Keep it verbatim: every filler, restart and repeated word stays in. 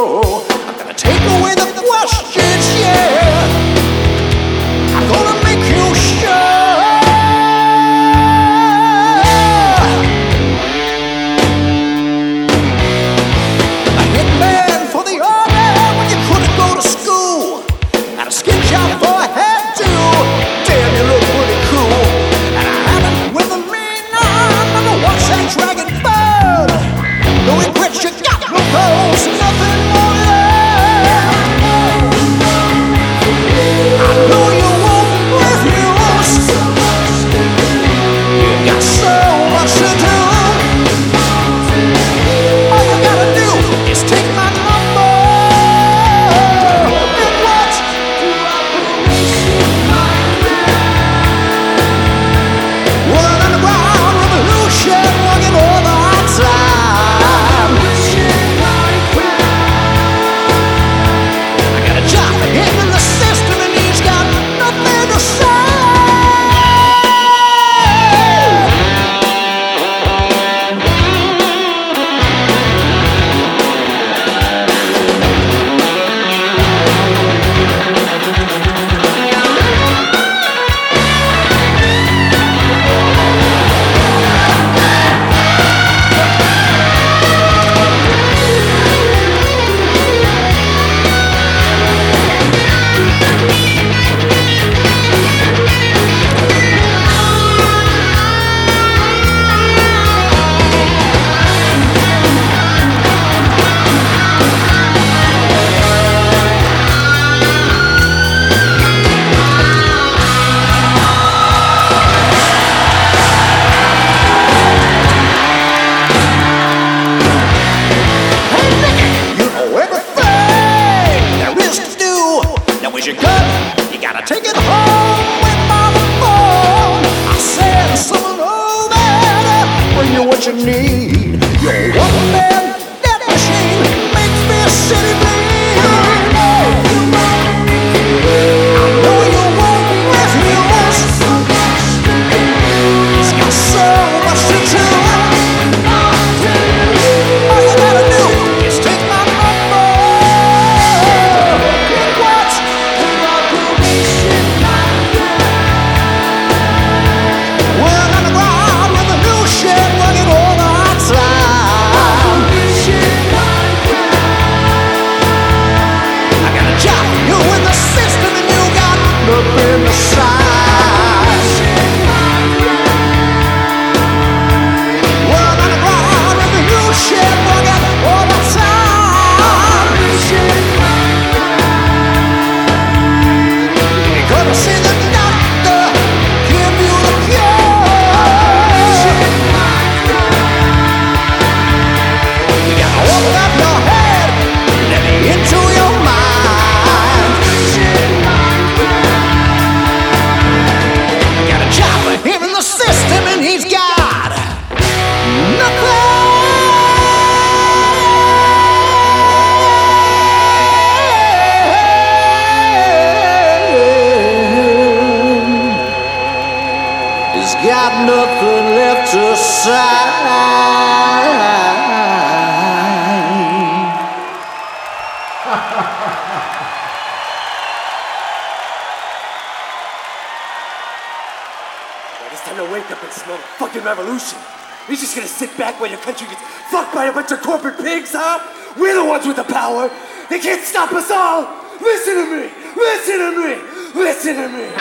show. I'm gonna take away the questions, yeah. I'm gonna make you sure. A hitman for the army when you couldn't go to school, and a skin job for a head too. Damn, you look pretty cool. And I haven't with a mean arm, never watched that dragon burn. No regrets, you got no goals, nothing more left. I know you won't refuse. You got so much to do. All you gotta do is take my number. And what? Well, an underground revolution working all the time. I got a job for him in the system, and he's got nothing to say. You know everything there is to do. Now where's your gun? You gotta take it home with my phone. I said someone over there, bring you what you need. Your one man death machine makes this city bleed. I know you won't refuse. It's got so much to do. All you gotta do is take my number. And what? Well, underground revolution working all the time. I got a job for you in the system, and you got nothing to sign. Well, underground revolution working all the time. You're gonna see the doctor give you the cure. You gotta open up your head, let me into your mind. I got a job for him in the system, and he's got nothing. He's got nothing left to sign. It's time to wake up and smell the fucking revolution. You're just gonna sit back while your country gets fucked by a bunch of corporate pigs, huh? We're the ones with the power. They can't stop us all. Listen to me. Listen to me. Listen to me.